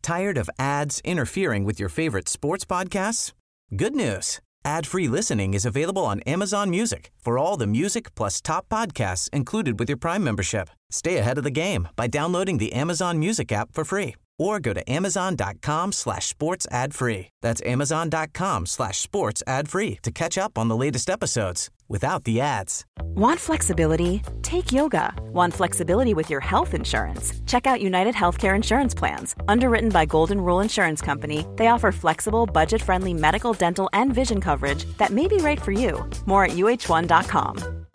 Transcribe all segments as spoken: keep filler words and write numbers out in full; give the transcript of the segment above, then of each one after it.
Tired of ads interfering with your favorite sports podcasts? Good news. Ad-free listening is available on Amazon Music for all the music plus top podcasts included with your Prime membership. Stay ahead of the game by downloading the Amazon Music app for free or go to amazon.com slash sports ad free. That's amazon.com slash sports ad free to catch up on the latest episodes without the ads. Want flexibility? Take yoga. Want flexibility with your health insurance? Check out United Healthcare Insurance Plans. Underwritten by Golden Rule Insurance Company, they offer flexible, budget-friendly medical, dental, and vision coverage that may be right for you. More at U H one dot com.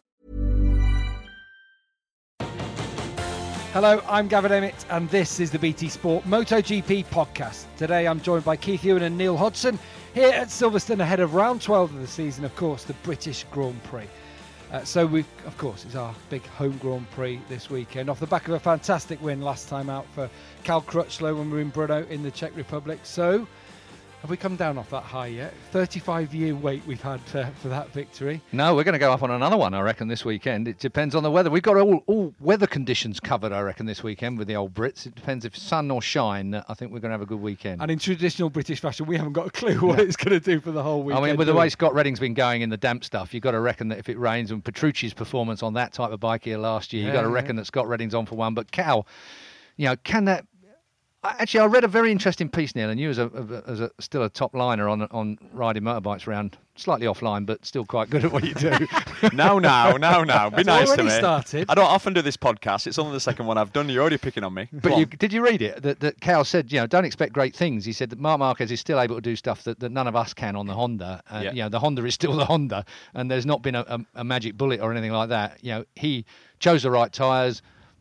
Hello, I'm Gavin Emmett, and this is the B T Sport MotoGP podcast. Today I'm joined by Keith Ewan and Neil Hodgson here at Silverstone ahead of round twelve of the season, of course, the British Grand Prix. Uh, so, we, of course, it's our big home Grand Prix this weekend, off the back of a fantastic win last time out for Cal Crutchlow when we were in Brno in the Czech Republic. So, have we come down off that high yet? thirty-five year wait we've had uh, for that victory. No, we're going to go up on another one, I reckon, this weekend. It depends on the weather. We've got all, all weather conditions covered, I reckon, this weekend with the old Brits. It depends if sun or shine. I think we're going to have a good weekend. And in traditional British fashion, we haven't got a clue what no. it's going to do for the whole weekend. I mean, with the way Scott Redding's been going in the damp stuff, you've got to reckon that if it rains, and Petrucci's performance on that type of bike here last year, yeah, you've got to reckon yeah. that Scott Redding's on for one. But Cal, you know, can that... Actually, I read a very interesting piece, Neil, and you as a, as a still a top liner on on riding motorbikes around, slightly offline, but still quite good at what you do. no, no, no, no. Be it's nice to me. Started. I don't often do this podcast. It's only the second one I've done. You're already picking on me. But you, did you read it? That, that Cal said, you know, don't expect great things. He said that Marc Marquez is still able to do stuff that, that none of us can on the Honda. Uh, yeah. You know, the Honda is still the Honda, and there's not been a, a, a magic bullet or anything like that. You know, he chose the right tyres,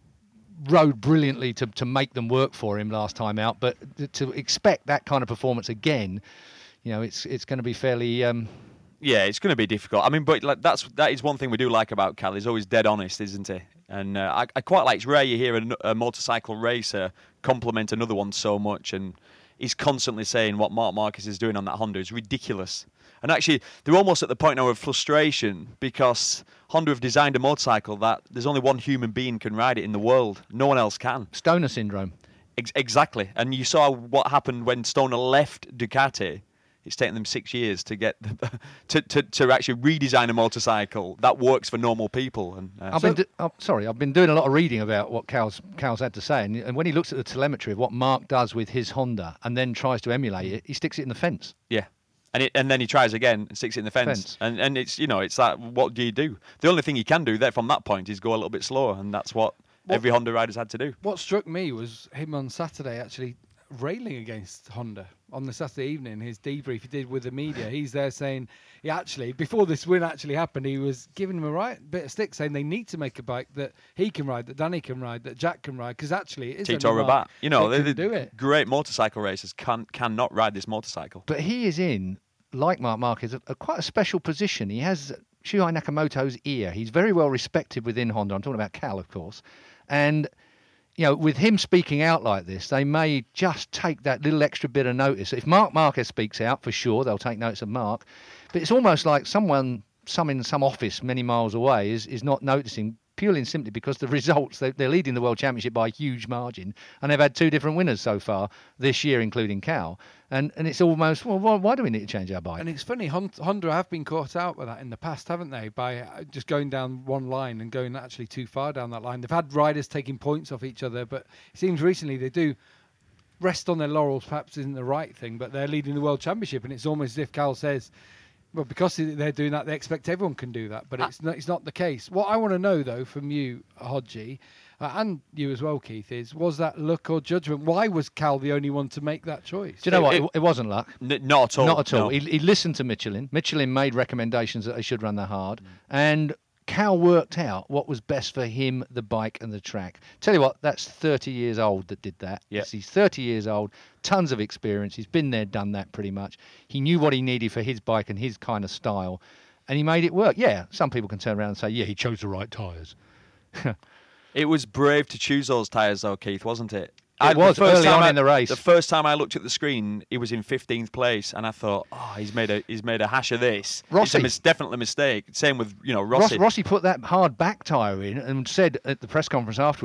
rode brilliantly to, to make them work for him last time out, but to expect that kind of performance again, you know, it's it's going to be fairly. Um... Yeah, it's going to be difficult. I mean, but like, that's that is one thing we do like about Cal. He's always dead honest, isn't he? And uh, I, I quite like. It's rare you hear a, a motorcycle racer compliment another one so much, and he's constantly saying what Marc Marquez is doing on that Honda is ridiculous. And actually, they're almost at the point now of frustration because Honda have designed a motorcycle that there's only one human being can ride it in the world. No one else can. Stoner syndrome. Ex- exactly. And you saw what happened when Stoner left Ducati. It's taken them six years to get the, to, to to actually redesign a motorcycle that works for normal people. And uh, I've so, been do- oh, sorry, I've been doing a lot of reading about what Cal's Cal's had to say, and, and when he looks at the telemetry of what Marc does with his Honda and then tries to emulate it, he sticks it in the fence. Yeah. And it, and then he tries again and sticks it in the fence. fence. And and it's, you know, it's like, what do you do? The only thing he can do there from that point is go a little bit slower, and that's what, what every Honda rider's had to do. What struck me was him on Saturday actually railing against Honda on the Saturday evening. His debrief he did with the media, he's there saying he actually, before this win actually happened, he was giving him a right bit of stick, saying they need to make a bike that he can ride, that Danny can ride, that Jack can ride, because actually it is Tito Rabat. You know, they, they do it. Great motorcycle racers can cannot ride this motorcycle. But he is in, like Marc Marquez, a, a quite a special position. He has Shuhei Nakamoto's ear. He's very well respected within Honda. I'm talking about Cal, of course. And, you know, with him speaking out like this, they may just take that little extra bit of notice. If Marc Marquez speaks out, for sure, they'll take notice of Marc. But it's almost like someone, some in some office many miles away, is, is not noticing, purely and simply because the results, they, they're leading the World Championship by a huge margin, and they've had two different winners so far this year, including Cal. And and it's almost, well, why, why do we need to change our bike? And it's funny, Honda have been caught out with that in the past, haven't they? By just going down one line and going actually too far down that line. They've had riders taking points off each other, but it seems recently they do rest on their laurels, perhaps isn't the right thing, but they're leading the World Championship, and it's almost as if Cal says, well, because they're doing that, they expect everyone can do that, but it's not, it's not the case. What I want to know, though, from you, Hodgie, uh, and you as well, Keith, is was that luck or judgment? Why was Cal the only one to make that choice? Do you know what? It, it, it wasn't luck. N- not at all. Not at all. No. He, he listened to Michelin. Michelin made recommendations that they should run the hard, mm. and Cal worked out what was best for him, the bike and the track. Tell you what, that's thirty years old that did that. Yep. Yes, he's thirty years old, tons of experience. He's been there, done that pretty much. He knew what he needed for his bike and his kind of style, and he made it work. Yeah, some people can turn around and say, yeah, he chose the right tyres. It was brave to choose those tyres, though, Keith, wasn't it? It I, was early on I, in the race. The first time I looked at the screen, he was in fifteenth place, and I thought, oh, he's made a he's made a hash of this. Rossi. It's a mis- definitely a mistake. Same with, you know, Rossi. Ross, Rossi put that hard back tyre in and said at the press conference afterwards that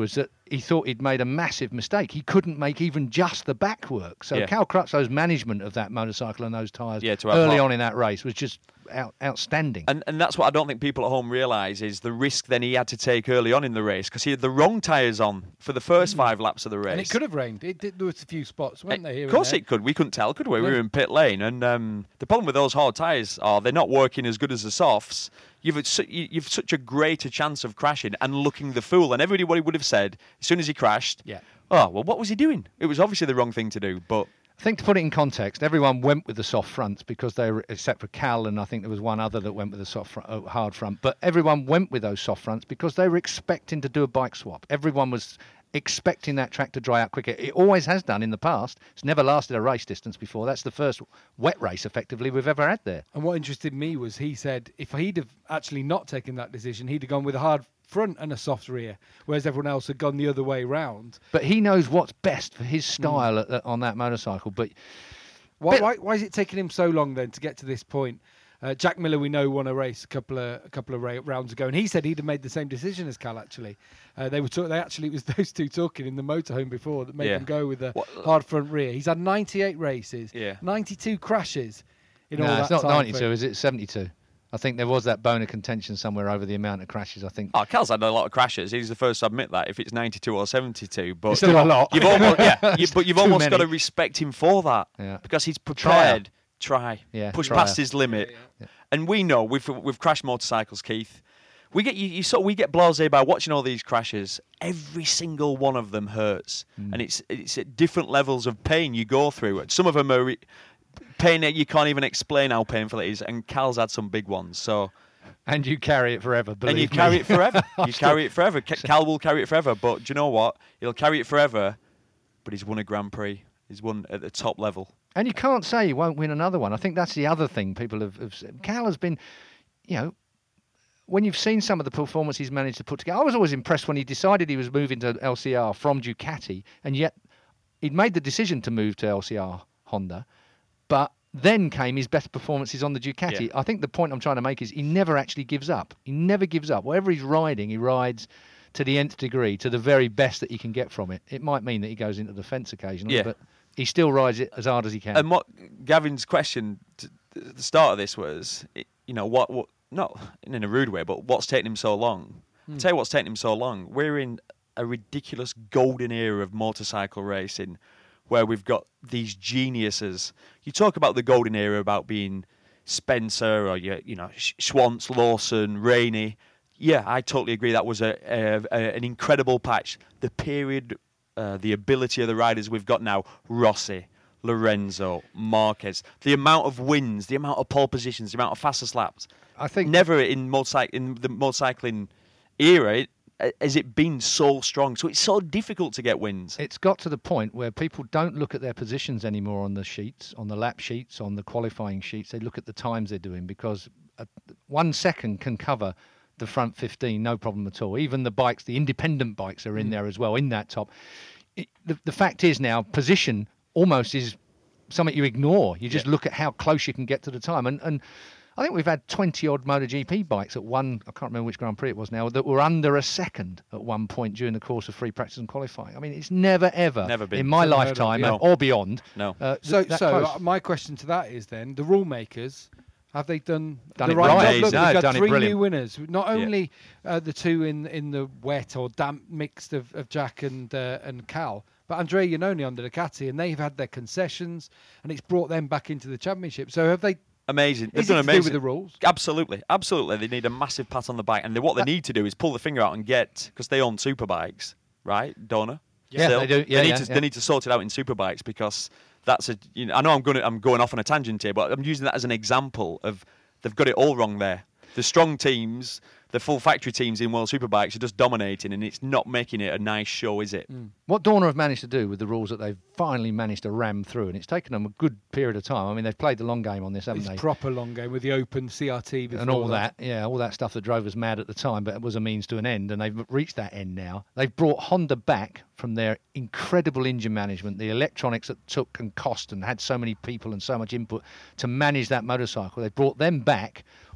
he thought he'd made a massive mistake. He couldn't make even just the back work. So Yeah. Cal Crutchow's management of that motorcycle and those tyres Yeah, to have early Hart- on in that race was just out, outstanding. And and that's what I don't think people at home realise is the risk then he had to take early on in the race because he had the wrong tyres on for the first five laps of the race. And it could have rained. It did, there was a few spots, weren't there? Here Of course and it could. We couldn't tell, could we? We No. were in pit lane, and um, the problem with those hard tyres are they're not working as good as the softs. You've had su- you- you've such a greater chance of crashing and looking the fool. And everybody would have said as soon as he crashed, Yeah. oh well, what was he doing? It was obviously the wrong thing to do. But I think to put it in context, everyone went with the soft fronts because they were, except for Cal, and I think there was one other that went with the soft front, uh, hard front. But everyone went with those soft fronts because they were expecting to do a bike swap. Everyone was expecting that track to dry out quicker. It always has done in the past. It's never lasted a race distance before. That's the first wet race, effectively, we've ever had there. And what interested me was he said if he'd have actually not taken that decision, he'd have gone with a hard front and a soft rear, whereas everyone else had gone the other way round. But he knows what's best for his style at, at, on that motorcycle. But Why, But- why, why is it taking him so long then to get to this point? Uh, Jack Miller, we know, won a race a couple of a couple of ra- rounds ago, and he said he'd have made the same decision as Cal. Actually, uh, they were talk- they actually it was those two talking in the motorhome before that made Yeah. them go with the What- hard front rear. He's had ninety-eight races, Yeah. ninety-two crashes in no, all it's that not time ninety-two, frame. is it? seventy-two. I think there was that bone of contention somewhere over the amount of crashes, I think. oh, Cal's had a lot of crashes. He's the first to admit that. If it's ninety-two or seventy-two, but It's still a lot. You've almost, yeah, you, but you've Too almost got many. to respect him for that Yeah. because he's prepared. Try, Yeah, push trier. past his limit, and we know we've we've crashed motorcycles, Keith. We get you, you sort of, we get blasé by watching all these crashes. Every single one of them hurts, Mm. and it's it's at different levels of pain you go through. Some of them are re- pain that you can't even explain how painful it is, and Cal's had some big ones. So. And you carry it forever, believe And you me. carry it forever. You still- carry it forever. Ca- Cal will carry it forever. But do you know what? He'll carry it forever. But he's won a Grand Prix. He's won at the top level. And you can't say he won't win another one. I think that's the other thing people have, have said. Cal has been, you know, when you've seen some of the performance he's managed to put together, I was always impressed when he decided he was moving to L C R from Ducati, and yet he'd made the decision to move to L C R Honda, but then came his best performances on the Ducati. Yeah. I think the point I'm trying to make is he never actually gives up. He never gives up. Whatever he's riding, he rides to the nth degree, to the very best that he can get from it. It might mean that he goes into the fence occasionally, Yeah. but he still rides it as hard as he can. And what Gavin's question to, at the start of this was, it- you know, what, what, not in a rude way, but what's taking him so long? I'll tell you what's taking him so long. We're in a ridiculous golden era of motorcycle racing where we've got these geniuses. You talk about the golden era about being Spencer or, you, you know, Sch- Schwantz, Lawson, Rainey. Yeah, I totally agree. That was a, a, a an incredible patch. The period, uh, the ability of the riders we've got now, Rossi, Lorenzo, Marquez, the amount of wins, the amount of pole positions, the amount of fastest laps. I think Never in motorcycle in the motorcycling era it, uh, has it been so strong. So it's so difficult to get wins. it's got to the point where people don't look at their positions anymore on the sheets, on the lap sheets, on the qualifying sheets. They look at the times they're doing because uh, one second can cover the front fifteen, no problem at all. Even the bikes, the independent bikes are in there as well, in that top. It, the, the fact is now, position almost is something you ignore. You just Yeah. look at how close you can get to the time. And, and I think we've had twenty odd MotoGP bikes at one, I can't remember which Grand Prix it was now, that were under a second at one point during the course of free practice and qualifying. I mean, it's never, ever, Never been. in my Never heard of, lifetime yeah. or beyond. No. uh, So, that so close. uh, my question to that is then the rule makers. Have they done, Done the it right right. job? Look, No, we've got done it three brilliant. new winners. Not Yeah. only uh, the two in in the wet or damp mixed of, of Jack and uh, and Cal, but Andrea Iannone on the Ducati, and they've had their concessions, and it's brought them back into the championship. So have they? Amazing. They've Is it done to do amazing. with the rules? Absolutely, absolutely. They need a massive pat on the back, and they, what they need to do is pull the finger out and get, because they own superbikes, right, Donna? Yeah, Still, they do. Yeah, need yeah, to yeah. they need to sort it out in superbikes because that's a. You know, I know I'm going I'm going off on a tangent here, but I'm using that as an example of they've got it all wrong there. The strong teams, the full factory teams in World Superbikes are just dominating, and it's not making it a nice show, is it? What Dorna have managed to do with the rules that they've finally managed to ram through, and it's taken them a good period of time. I mean, they've played the long game on this, haven't It's they? proper long game with the open C R T before and all that, yeah, all that stuff that drove us mad at the time, but it was a means to an end, and they've reached that end now. They've brought Honda back from their incredible engine management, the electronics that took and cost and had so many people and so much input to manage that motorcycle. They brought them back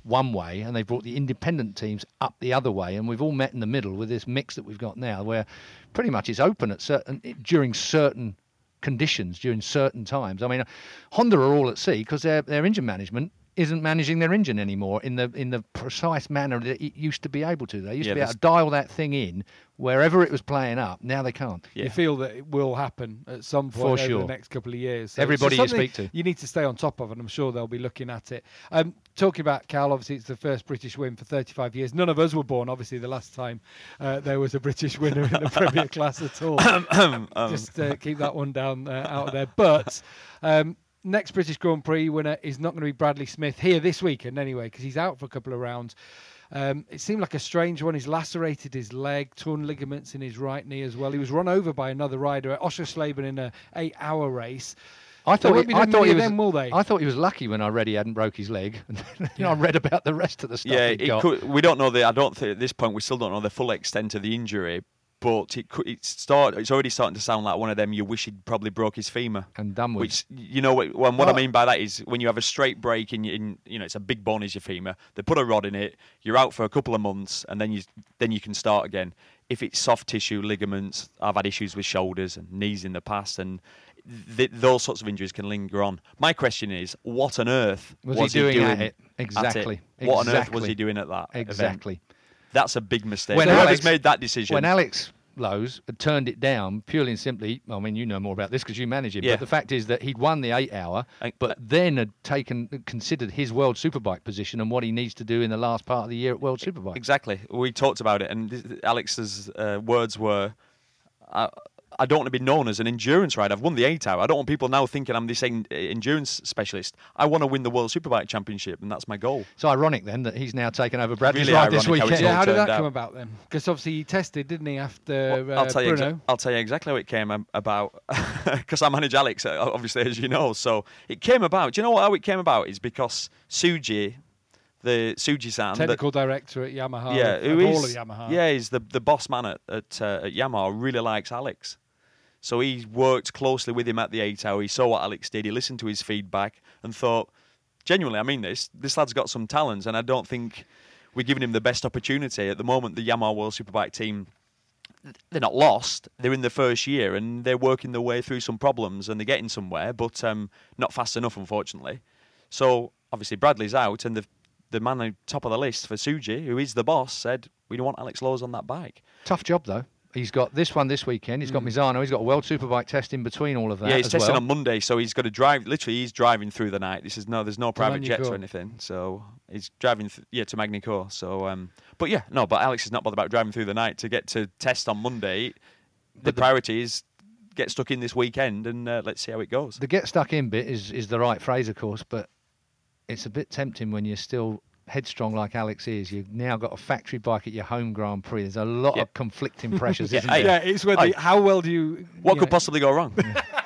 one way, and they've brought the independent teams up the other way, and we've all met in the middle with this mix that we've got now, where pretty much it's open at certain during certain conditions, during certain times. I mean, Honda are all at sea because their their engine management isn't managing their engine anymore in the in the precise manner that it used to be able to. They used yeah, to be able to dial that thing in wherever it was playing up. Now they can't. Yeah. You feel that it will happen at some point For over sure. the next couple of years. So Everybody you speak to. You need to stay on top of, and I'm sure they'll be looking at it. Um, talking about Cal, obviously it's the first British win for thirty-five years. None of us were born, obviously, the last time uh, there was a British winner in the Premier Class at all. um, Just uh, keep that one down uh, out of there. But... Um, next British Grand Prix winner is not going to be Bradley Smith here this weekend anyway, because he's out for a couple of rounds. Um, it seemed like a strange one. He's lacerated his leg, torn ligaments in his right knee as well. He was run over by another rider at Oschersleben in an eight-hour race. I thought, won't he, be I, doing thought many he of was, them, will they? I thought he was lucky when I read he hadn't broke his leg. And then Yeah. I read about the rest of the stuff yeah, he'd it got. could, we don't know the. I don't think at this point we still don't know the full extent of the injury. But it could, it's start. It's already starting to sound like one of them. You wish he'd probably broke his femur And done with. Which you know what? What, what Well, I mean by that is when you have a straight break in, in, you know, it's a big bone is your femur. They put a rod in it. You're out for a couple of months, and then you then you can start again. If it's soft tissue, ligaments, I've had issues with shoulders and knees in the past, and th- those sorts of injuries can linger on. My question is, what on earth was, was he doing, doing at it? Exactly. At it? What exactly. on earth was he doing at that Exactly. event? That's a big mistake. When Whoever's Alex- made that decision. When Alex Lowe's had turned it down purely and simply, I mean, you know more about this because you manage him, Yeah. but the fact is that he'd won the eight hour, And- but then had taken, considered his World Superbike position and what he needs to do in the last part of the year at World Superbike. Exactly. We talked about it, and th- Alex's uh, words were, I, I don't want to be known as an endurance rider. I've won the eight hour. I don't want people now thinking I'm this en- endurance specialist. I want to win the World Superbike Championship, and that's my goal. It's ironic then that he's now taken over Bradley's Really ride this ironic how weekend. it's Yeah, all how did turned that come out. about then? Because obviously he tested, didn't he, after Well, uh, I'll tell you. Bruno? Exa- I'll tell you exactly how it came ab- about. Because I manage Alex, uh, obviously, as you know. So it came about. Do you know what, how it came about? Is because Suji, the Suji-san, that- Technical director at Yamaha. yeah, of, who of is all of Yamaha. yeah, he's the the boss man at at, uh, at Yamaha. Really likes Alex, so he worked closely with him at the eight hour. He saw what Alex did. He listened to his feedback and thought, genuinely, I mean this. This lad's got some talents, and I don't think we're giving him the best opportunity at the moment. The Yamaha World Superbike team, they're not lost. They're in the first year, and they're working their way through some problems, and they're getting somewhere, but um, not fast enough, unfortunately. So obviously Bradley's out, and the the man on top of the list for Suji, who is the boss, said, we don't want Alex Lowe's on that bike. Tough job though. He's got this one this weekend. He's got Misano. He's got a World Superbike test in between all of that. Yeah, he's as testing well. on Monday, so he's got to drive. Literally, he's driving through the night. This is no, there's no private jets Magny-Cours. or anything. So he's driving, th- yeah, to Magny-Cours. So, um, but yeah, no, but Alex is not bothered about driving through the night to get to test on Monday. The, the- priority is get stuck in this weekend, and uh, let's see how it goes. The get stuck in bit is, is the right phrase, of course, but it's a bit tempting when you're still headstrong like Alex is. You've now got a factory bike at your home Grand Prix. There's a lot Yeah. of conflicting pressures, Yeah, isn't I- there? Yeah, it's whether Aye. how well do you. What you could know, possibly go wrong?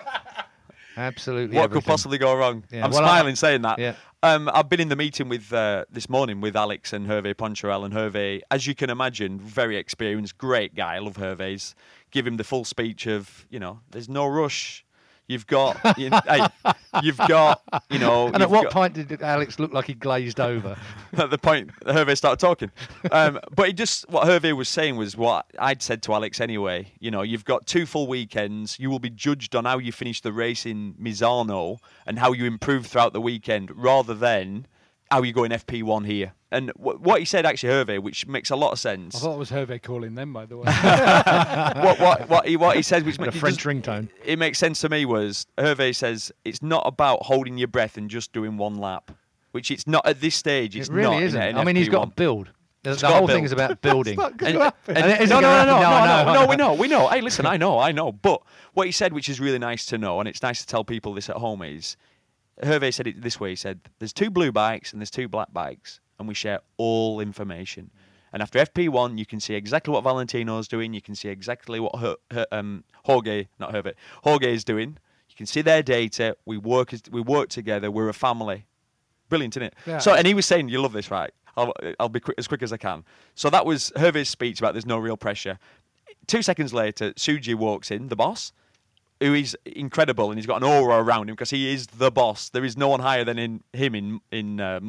Absolutely. What everything. could possibly go wrong? Yeah, I'm well, I- smiling saying that. Yeah. Um, I've been in the meeting with uh, this morning with Alex and Hervé Poncherel, and Hervé, as you can imagine, very experienced, great guy. I love Hervé's. Give him the full speech of, you know, there's no rush. You've got, you know, hey, you've got, you know. And at you've what got- point did Alex look like he glazed over? At the point Hervé started talking. Um, but he just, what Hervé was saying was what I'd said to Alex anyway. You know, you've got two full weekends. You will be judged on how you finish the race in Misano and how you improve throughout the weekend rather than how you go in F P one here. And w- what he said, actually, Hervé, which makes a lot of I sense. thought it was Hervé calling them, by the way. what, what, what, he, what he said, which A ma- it French does- ringtone. it makes sense to me, was Hervé says it's not about holding your breath and just doing one lap, which it's not at this stage. It's It really not isn't. In, in I mean, he's F P got one. to build. The, He's the gotta whole build. thing is about building. Not gonna And- happen. And it isn't no, no, gonna no, no, happen. no, No, no, no, no, no. we know, we know. Hey, listen, I know, I know. But what he said, which is really nice to know, and it's nice to tell people this at home, is Hervé said it this way. He said, there's two blue bikes and there's two black bikes, and we share all information. And after F P one, you can see exactly what Valentino's doing. You can see exactly what her, her, um, Jorge, not Hervé, Jorge is doing. You can see their data. We work, as- we work together. We're a family. Brilliant, isn't it? Yeah. So, and he was saying, you love this, right? I'll, I'll be quick, as quick as I can. So that was Hervé's speech about there's no real pressure. Two seconds later, Suji walks in, the boss, who is incredible, and he's got an aura around him because he is the boss. There is no one higher than in, him in in um,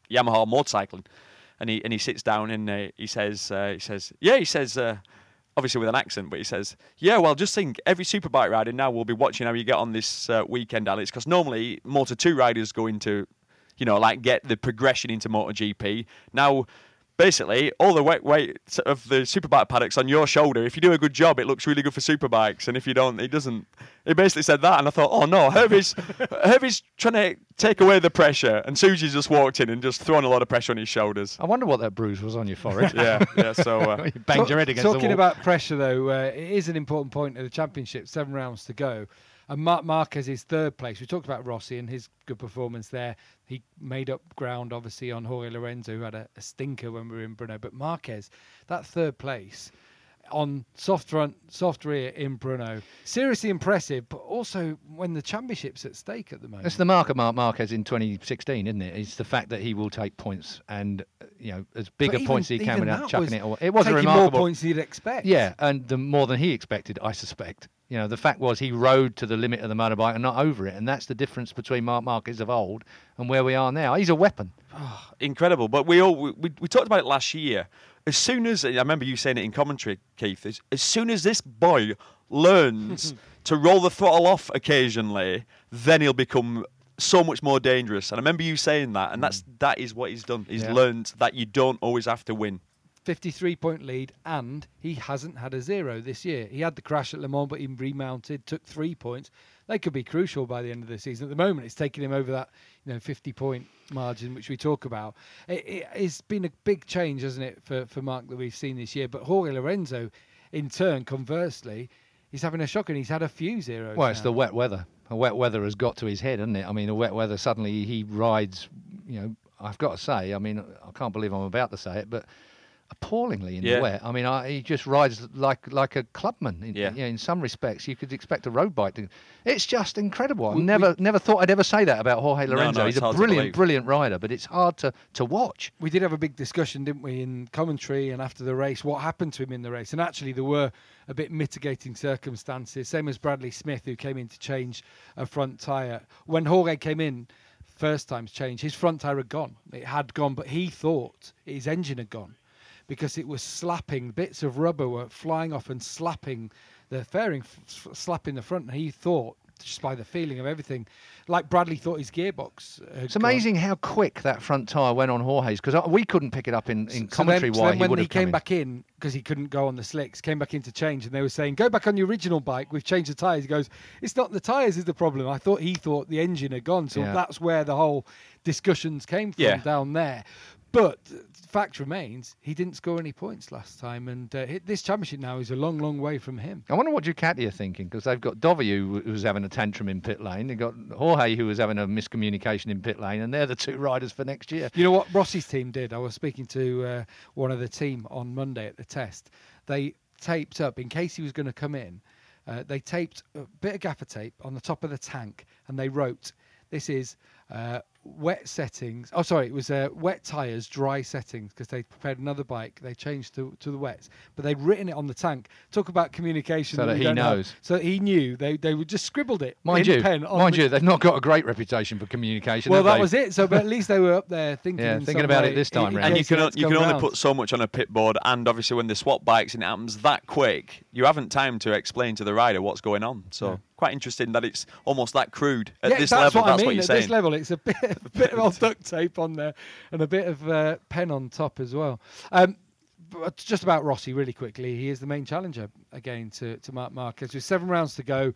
Yamaha motorcycling, and he and he sits down and uh, he says uh, he says yeah he says. Uh, Obviously with an accent, but he says, yeah, well, just think, every superbike rider now will be watching how you get on this uh, weekend, Alex, because normally Moto two riders go into, you know, like get the progression into MotoGP. Now, basically, all the weight, weight of the superbike paddocks on your shoulder. If you do a good job, it looks really good for superbikes, and if you don't, it doesn't. He basically said that, and I thought, oh no, Herbie's, Herbie's trying to take away the pressure, and Suji's just walked in and just thrown a lot of pressure on his shoulders. I wonder what that bruise was on your forehead. yeah, yeah. So uh, you banged your head against the wall. Talking about pressure, though, uh, it is an important point of the championship. Seven rounds to go. And Marc Marquez is third place. We talked about Rossi and his good performance there. He made up ground, obviously, on Jorge Lorenzo, who had a, a stinker when we were in Brno. But Marquez, that third place on soft front, soft rear in Brno, seriously impressive. But also when the championship's at stake at the moment. That's the mark of Marc Marquez in twenty sixteen, isn't it? It's the fact that he will take points and, you know, as big But a points even- as he can even without that chucking was it away. It was a taking remarkable. more points than you'd expect. Yeah, and the more than he expected, I suspect. You know, the fact was he rode to the limit of the motorbike and not over it, and that's the difference between Marc Marquez of old and where we are now. He's a weapon. Oh, incredible. But we all we, we talked about it last year. As soon as I remember you saying it in commentary, Keith, as, as soon as this boy learns to roll the throttle off occasionally, then he'll become so much more dangerous. And I remember you saying that, and that's that is what he's done. He's Yeah. learned that you don't always have to win. fifty-three point lead, and he hasn't had a zero this year. He had the crash at Le Mans, but he remounted, took three points. They could be crucial by the end of the season. At the moment, it's taking him over that, you know, fifty-point margin, which we talk about. It, it, it's been a big change, hasn't it, for, for Mark that we've seen this year. But Jorge Lorenzo, in turn, conversely, he's having a shock, and he's had a few zeros. Well, it's now. the wet weather. The wet weather has got to his head, hasn't it? I mean, the wet weather, suddenly he rides, you know, I've got to say, I mean, I can't believe I'm about to say it, but appallingly in Yeah. the wet. I mean, I, he just rides like like a clubman. In, Yeah. you know, in some respects, you could expect a road bike to. It's just incredible. I We- never never thought I'd ever say that about Jorge No, Lorenzo. no, He's it's a hard to brilliant, believe. brilliant rider, but it's hard to, to watch. We did have a big discussion, didn't we, in commentary and after the race, what happened to him in the race. And actually, there were a bit mitigating circumstances, same as Bradley Smith, who came in to change a front tyre. When Jorge came in, first time to change, his front tyre had gone. It had gone, but he thought his engine had gone because it was slapping. Bits of rubber were flying off and slapping the fairing, f- f- slapping the front. And he thought, just by the feeling of everything, like Bradley thought his gearbox had It's gone. amazing how quick that front tyre went on Jorge's, because we couldn't pick it up in, in So then- commentary so why then he when would he have come came in. back in, because he couldn't go on the slicks, came back in to change, and they were saying, go back on your original bike, we've changed the tyres. He goes, it's not the tyres is the problem. I thought he thought the engine had gone. So Yeah. that's where the whole discussions came from Yeah. down there. But uh, fact remains, he didn't score any points last time, and uh, hi- this championship now is a long, long way from him. I wonder what Ducati are thinking, because they've got Dovi, who who was having a tantrum in pit lane. They've got Jorge, who was having a miscommunication in pit lane, and they're the two riders for next year. You know what Rossi's team did? I was speaking to uh, one of the team on Monday at the test. They taped up, in case he was going to come in, uh, they taped a bit of gaffer tape on the top of the tank, and they wrote, this is uh, wet settings. Oh, sorry, it was uh, wet tyres, dry settings, because they prepared another bike. They changed to, to the wets, but they'd written it on the tank. Talk about communication. So that we he don't have. knows. So that he knew. They they would just scribbled it Mind in you, pen. On mind the, you, they've not got a great reputation for communication. well, have that they? was it. So, but at least they were up there thinking. Yeah, in thinking some about way it this time in round. And you case he can had to you come can only round. put so much on a pit board, and obviously when they swap bikes and it happens that quick, you haven't time to explain to the rider what's going on. So Yeah. quite interesting that it's almost that crude at yeah, this that's level. What I That's mean. what you're At saying. this level, it's a bit, a bit of old duct tape on there and a bit of uh, pen on top as well. Um, but just about Rossi, really quickly, he is the main challenger again to, to Marc Marquez with seven rounds to go.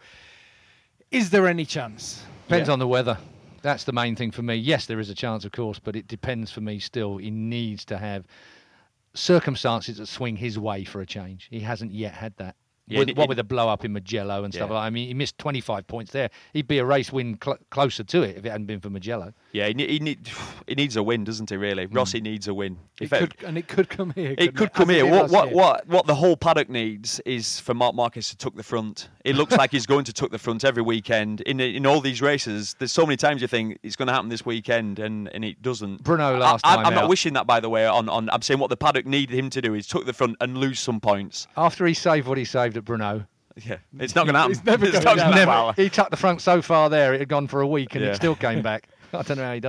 Is there any chance? Depends Yeah. on the weather. That's the main thing for me. Yes, there is a chance, of course, but it depends for me still. He needs to have circumstances that swing his way for a change. He hasn't yet had that. Yeah, with, it- what it- with the blow up in Mugello and stuff Yeah. like that. I mean, he missed twenty-five points there. He'd be a race win cl- closer to it if it hadn't been for Mugello. Yeah, he, ne- he, need, he needs a win, doesn't he? Really, Rossi needs a win. It If it- could, and it could come here. It couldn't could come As here. did What last what year. what what the whole paddock needs is for Marc Marquez to tuck the front. It looks like he's going to tuck the front every weekend in in all these races. There's so many times you think it's going to happen this weekend, and, and it doesn't. Bruno last I, I, time I'm not out. wishing that, by the way. On, on I'm saying what the paddock needed him to do is tuck the front and lose some points. After he saved what he saved at Brno, Yeah, it's not going to happen. It's never It's going not to gonna happen. happen. he tucked the front so far there, it had gone for a week and Yeah. it still came back. I don't know how he does it.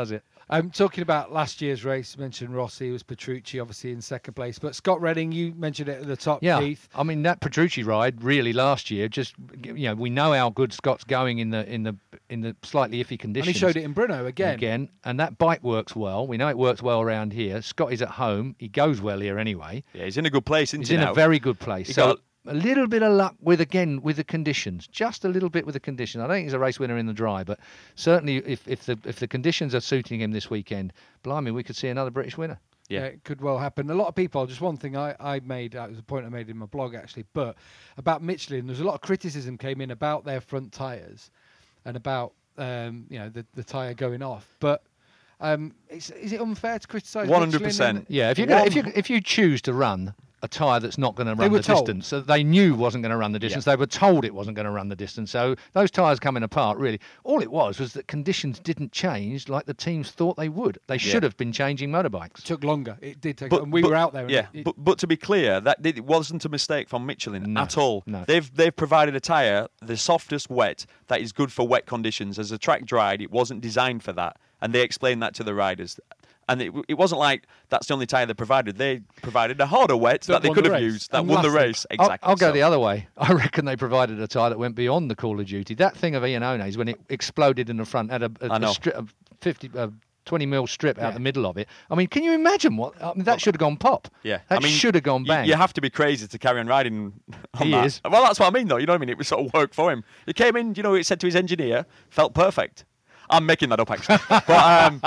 Um, talking about last year's race, you mentioned Rossi, it was Petrucci obviously in second place, but Scott Redding, you mentioned it at the top, Yeah, Keith. I mean that Petrucci ride really last year. Just you know, we know how good Scott's going in the in the in the slightly iffy conditions. And he showed it in Brno again. Again, and that bike works well. We know it works well around here. Scott is at home. He goes well here anyway. Yeah, he's in a good place, isn't He's he in now? a very good place. He So got- a little bit of luck with again with the conditions, just a little bit with the conditions. I don't think he's a race winner in the dry, but certainly if, if the if the conditions are suiting him this weekend, blimey, we could see another British winner. Yeah. Yeah, it could well happen. A lot of people, just one thing I, I made, uh, it was a point I made in my blog actually, but about Michelin, there's a lot of criticism came in about their front tyres and about, um, you know, the, the tyre going off. But um, it's, is it unfair to criticise one hundred Michelin? percent. Yeah, if you're gonna, if you if you choose to run a tyre that's not going to run were the told. distance, so they knew wasn't going to run the distance. They were told it wasn't going to run the distance. So those tyres coming apart, really, all it was was that conditions didn't change like the teams thought they would. They should have been changing motorbikes. It took longer. It did take, But- and we but- were out there. and Yeah, it, it, but but to be clear, that it wasn't a mistake from Michelin No, at all. no. They've they've provided a tyre, the softest wet, that is good for wet conditions. As a track dried, it wasn't designed for that, and they explained that to the riders. And it, it wasn't like that's the only tyre they provided. They provided a harder wet That that they won could the have race used that and won the lasted. race. I'll- Exactly. I'll, go so. the other way. I reckon they provided a tyre that went beyond the Call of Duty. That thing of Iannone's when it exploded in the front had a, a, I know. a, strip, a fifty, a twenty mil strip Yeah. out the middle of it. I mean, can you imagine what? I mean, that should have gone pop. Yeah, that I mean, should have gone you- bang. You, have to be crazy to carry on riding. On He that. is. Well, that's what I mean, though. You know what I mean? It was sort of work for him. He came in. You know, he said to his engineer, "Felt perfect." I'm making that up actually. but um,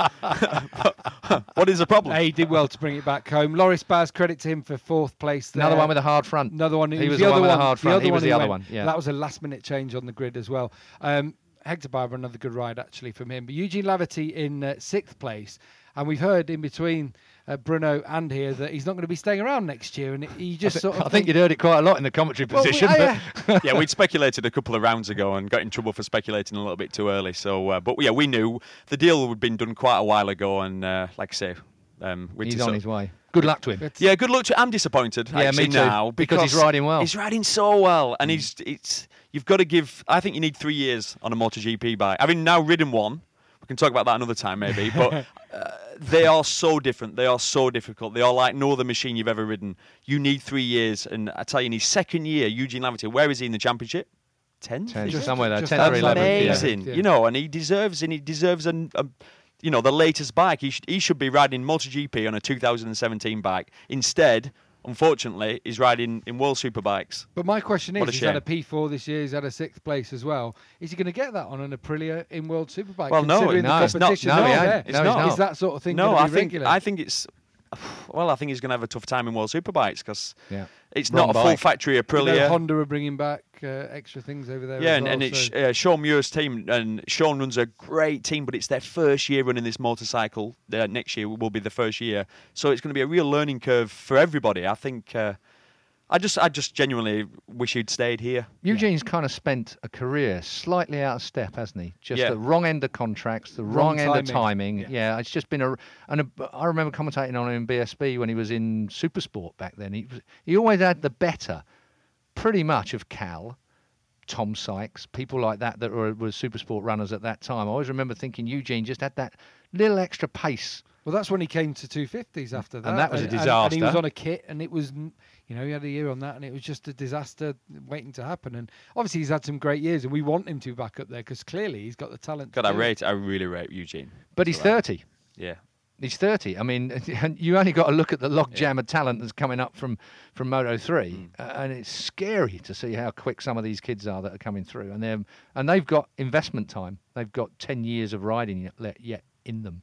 what is the problem? he did well to bring it back home. Loris Baz, credit to him for fourth place there. Another one with a hard front. Another one. He it was the the other one with a one, hard front. He was who the other went. one, yeah. That was a last minute change on the grid as well. Um, Hector Barber, another good ride actually from him. But Eugene Laverty in uh, sixth place. And we've heard in between uh, Brno and here that he's not going to be staying around next year. And he just sort of. I think you'd heard it quite a lot in the commentary Well, we- position. I, but- uh, Yeah, we'd speculated a couple of rounds ago and got in trouble for speculating a little bit too early. So, uh, but yeah, we knew the deal had been done quite a while ago, and uh, like I say, um, we're He's just on sort his of- way. Good luck to him. It's- Yeah, good luck to. I'm disappointed. Yeah, actually, me too, now because he's riding well. He's riding so well, and he's it's. You've got to give. I think you need three years on a MotoGP bike. Having now ridden one, we can talk about that another time maybe. But uh, they are so different. They are so difficult. They are like no other machine you've ever ridden. You need three years, and I tell you, in his second year, Eugene Laverty, where is he in the championship? Tenth. Tenth, is it? somewhere there, just tenth or outside of- eleventh. yeah. Amazing, Yeah. you know, and he deserves, and he deserves an, a, you know, the latest bike. He, sh- he should be riding MotoGP on a two thousand seventeen bike. Instead, unfortunately, he's riding in World Superbikes. But my question is, What a he's had shame. a P four this year, he's had a sixth place as well. Is he going to get that on an Aprilia in World Superbike? Well, no, considering no, the it's not. competition's No, not he ain't. there? It's No, he's not. Is that sort of thing No, going to I be think regular? I think it's. Well, I think he's going to have a tough time in World Superbikes because Yeah. it's Wrong not a full bike. factory You know, Aprilia. Honda are bringing back uh, extra things over there. Yeah, as and, well, and it's so- uh, Sean Muir's team, and Sean runs a great team, but it's their first year running this motorcycle. Uh, next year will be the first year, so it's going to be a real learning curve for everybody. I think. Uh, I just, I just genuinely wish he'd stayed here. Eugene's kind of spent a career slightly out of step, hasn't he? Just Yeah. the wrong end of contracts, the Wrong wrong, end of timing. timing. Yeah. it's just been a. And a, I remember commentating on him in B S B when he was in Supersport back then. He was- he always had the better, pretty much, of Cal, Tom Sykes, people like that that were, were Supersport runners at that time. I always remember thinking Eugene just had that little extra pace. Well, that's when he came to two fifties after that. that was a And- and he was disaster. on a kit, and it was, n- you know, he had a year on that, and it was just a disaster waiting to happen. And obviously, he's had some great years, and we want him to be back up there because clearly he's got the talent. God, to I do it. rate, I really rate Eugene. But he's So, uh, thirty. Yeah. He's thirty. I mean, and you only got to look at the logjam of talent that's coming up from, from Moto three, uh, and it's scary to see how quick some of these kids are that are coming through. And they're and they've got investment time. They've got ten years of riding yet, le- yet in them.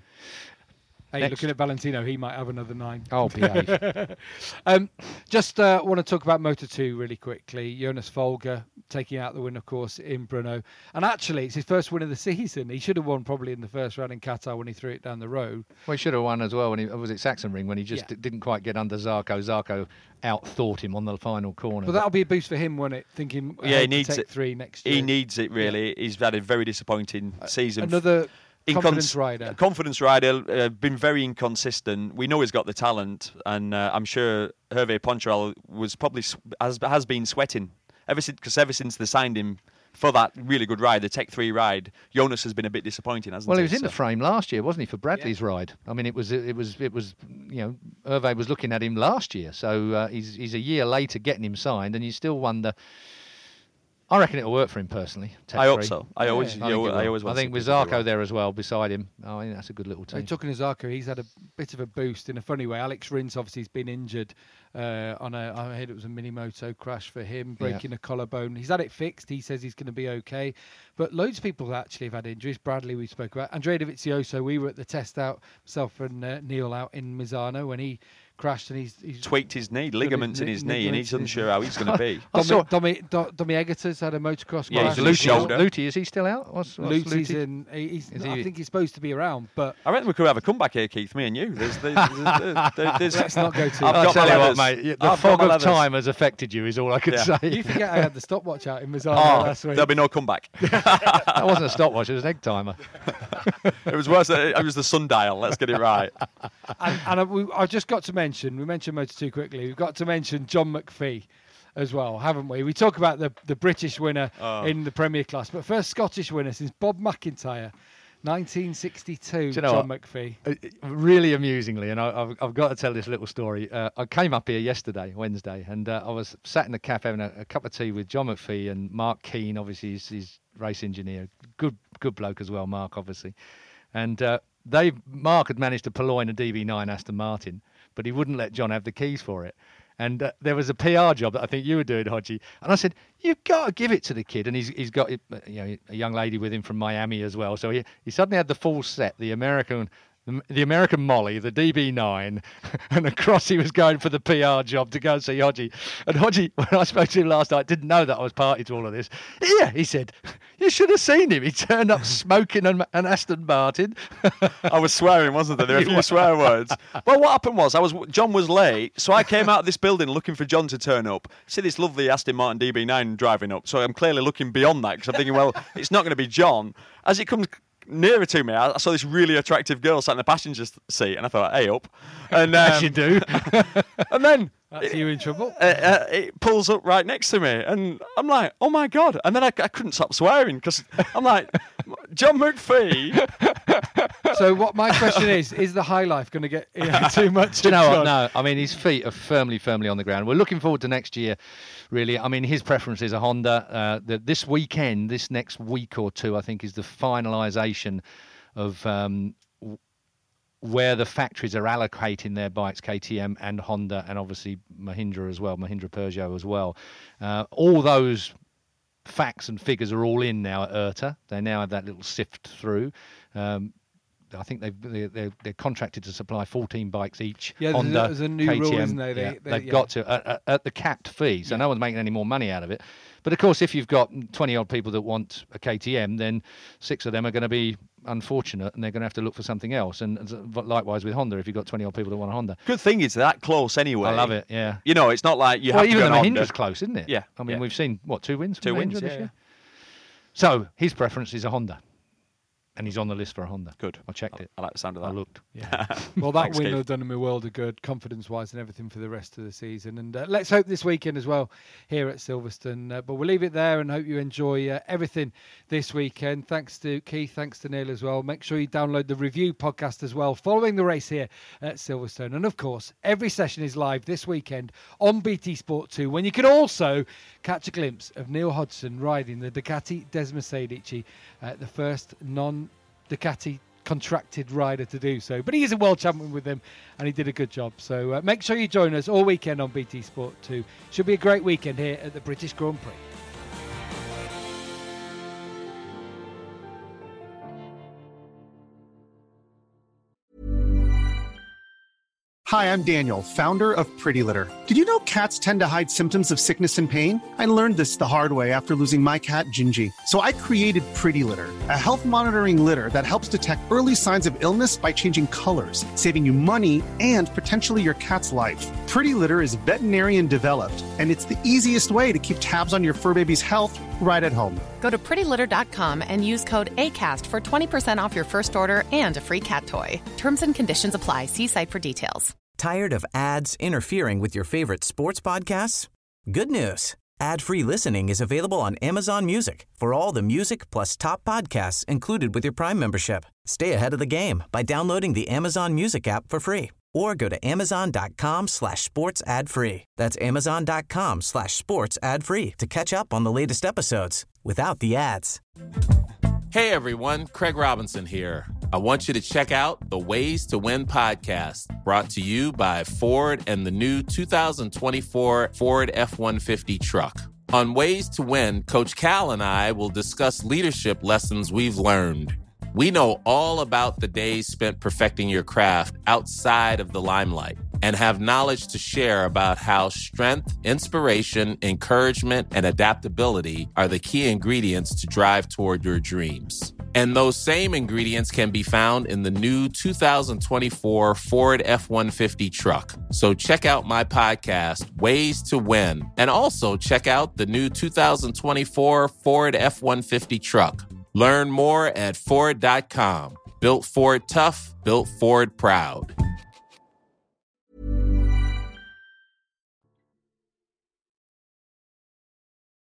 Hey, Next. looking at Valentino, he might have another nine. Oh, behave. Um, just uh, want to talk about Moto two really quickly. Jonas Folger taking out the win, of course, in Brno. And actually, it's his first win of the season. He should have won probably in the first round in Qatar when he threw it down the road. Well, he should have won as well when he was it Sachsenring when he just Yeah. d- didn't quite get under Zarco. Zarco out-thought him on the final corner. But that'll be a boost for him, won't it? Thinking Yeah, he ahead to needs take it. three next year. He needs it really. He's had a very disappointing season. Another Incons- confidence rider. Confidence rider, uh, been very inconsistent. We know he's got the talent, and uh, I'm sure Hervé Poncharal was probably s- has has been sweating ever since because ever since they signed him for that really good ride, the Tech three ride, Jonas has been a bit disappointing, hasn't well, he? he was in so. the frame last year, wasn't he, for Bradley's yeah. ride? I mean, it was it was it was you know, Hervé was looking at him last year, so uh, he's he's a year later getting him signed, and you still wonder. I reckon it'll work for him personally. I hope so. I yeah, always, I, you know, I always. I think with Zarco there as well beside him, oh, I think that's a good little team. Well, talking to Zarco, he's had a bit of a boost in a funny way. Alex Rins obviously has been injured uh, on a. I heard it was a mini moto crash for him, breaking yeah. a collarbone. He's had it fixed. He says he's going to be okay. But loads of people actually have had injuries. Bradley, we spoke about. Andrea Dovizioso, we were at the test out, myself and uh, Neil out in Misano when he crashed and he's, he's tweaked his knee, ligaments his, in his knee, and he's unsure how he's going to be. Domi, Domi, Domi, Domi Egerter's had a motocross yeah, crash. He's shoulder. Lutey, is he still out? What's, what's Lutey's in. He's, is I he, think he's supposed to be around, but I reckon we could have a comeback here, Keith. Me and you. There's, there's, there's, there's, there's let's not go too. I've I'll got tell my you what, leathers. mate. The I've fog of leathers. time has affected you. Is all I can Yeah. say. You forget I had the stopwatch out in Misano Oh, last week. there'll be no comeback. That wasn't a stopwatch; it was an egg timer. It was worse. It was the sundial. Let's get it right. and and I, we, I just got to mention. We mentioned Motor two quickly. We've got to mention John McPhee as well, haven't we? We talk about the the British winner oh. in the Premier class, but first Scottish winner since Bob McIntyre, nineteen sixty-two. Do you know John what? McPhee. Uh, really amusingly, and I, I've, I've got to tell this little story. Uh, I came up here yesterday, Wednesday, and uh, I was sat in the cafe having a, a cup of tea with John McPhee and Mark Keane. Obviously, he's, he's race engineer, good good bloke as well. Mark, obviously, and uh, they Mark had managed to purloin a D B nine Aston Martin, but he wouldn't let John have the keys for it. And uh, there was a P R job that I think you were doing, Hodgie. And I said, you've got to give it to the kid. And he's he's got you know a young lady with him from Miami as well. So he he suddenly had the full set, the American the, the American Molly, the D B nine, and across he was going for the P R job to go and see Hodgie. And Hodgie, when I spoke to him last night, didn't know that I was party to all of this. Yeah, he said, you should have seen him. He turned up smoking an, an Aston Martin. I was swearing, wasn't there? There were a few swear words. Well, what happened was, I was John was late, so I came out of this building looking for John to turn up. See this lovely Aston Martin D B nine driving up. So I'm clearly looking beyond that because I'm thinking, well, it's not going to be John. As it comes nearer to me, I saw this really attractive girl sat in the passenger seat, and I thought, hey up. And, um, As you do. And then That's you in trouble. Uh, uh, it pulls up right next to me, and I'm like, oh my God. And then I, I couldn't stop swearing because I'm like, John McPhee. So what my question is, is the High Life going to get you know, too much? Do you know what? John? No, I mean, his feet are firmly, firmly on the ground. We're looking forward to next year, really. I mean, his preference is a Honda. Uh, the, this weekend, this next week or two, I think, is the finalisation of um, w- where the factories are allocating their bikes, K T M and Honda, and obviously Mahindra as well, Mahindra Peugeot as well. Uh, all those facts and figures are all in now at IRTA. They now have that little sift through. Um, I think they've, they're, they're contracted to supply fourteen bikes each. Yeah, Honda, there's a, there's a new K T M, rule, isn't there? They, yeah, they, they've yeah. got to at, at, at the capped fee, so yeah. No one's making any more money out of it. But of course, if you've got twenty odd people that want a K T M, then six of them are going to be unfortunate, and they're going to have to look for something else. And likewise with Honda, if you've got twenty odd people that want a Honda. Good thing it's that close anyway. I love it. Yeah. You know, it's not like you well, have to even go the on Honda. Mahindra's close, isn't it? Yeah. I mean, yeah. we've seen what two wins. Two from wins Mahindra this yeah, year. So his preference is a Honda. And he's on the list for a Honda. Good. I checked it. I like the sound of that. I looked. Yeah. Well, that Thanks, win Keith. would have done him a world of good, confidence-wise and everything for the rest of the season. And uh, let's hope this weekend as well here at Silverstone. Uh, but we'll leave it there and hope you enjoy uh, everything this weekend. Thanks to Keith, thanks to Neil as well. Make sure you download the review podcast as well, following the race here at Silverstone. And of course, every session is live this weekend on B T Sport two, when you can also catch a glimpse of Neil Hodgson riding the Ducati Desmercedici, uh, the first non Ducati contracted rider to do so, but he is a world champion with them and he did a good job. So uh, make sure you join us all weekend on B T Sport two. Should be a great weekend here at the British Grand Prix. Hi, I'm Daniel, founder of Pretty Litter. Did you know cats tend to hide symptoms of sickness and pain? I learned this the hard way after losing my cat, Gingy. So I created Pretty Litter, a health monitoring litter that helps detect early signs of illness by changing colors, saving you money and potentially your cat's life. Pretty Litter is veterinarian developed, and it's the easiest way to keep tabs on your fur baby's health right at home. Go to pretty litter dot com and use code ACAST for twenty percent off your first order and a free cat toy. Terms and conditions apply. See site for details. Tired of ads interfering with your favorite sports podcasts? Good news. Ad-free listening is available on Amazon Music for all the music plus top podcasts included with your Prime membership. Stay ahead of the game by downloading the Amazon Music app for free or go to amazon.com slash sports ad free. That's amazon.com slash sports ad free to catch up on the latest episodes without the ads. Hey everyone, Craig Robinson here. I want you to check out the Ways to Win podcast, brought to you by Ford and the new two thousand twenty-four Ford F one fifty truck. On Ways to Win, Coach Cal and I will discuss leadership lessons we've learned. We know all about the days spent perfecting your craft outside of the limelight and have knowledge to share about how strength, inspiration, encouragement, and adaptability are the key ingredients to drive toward your dreams. And those same ingredients can be found in the new two thousand twenty-four Ford F one fifty truck. So check out my podcast, Ways to Win, and also check out the new two thousand twenty-four Ford F one fifty truck. Learn more at Ford dot com. Built Ford tough, built Ford proud.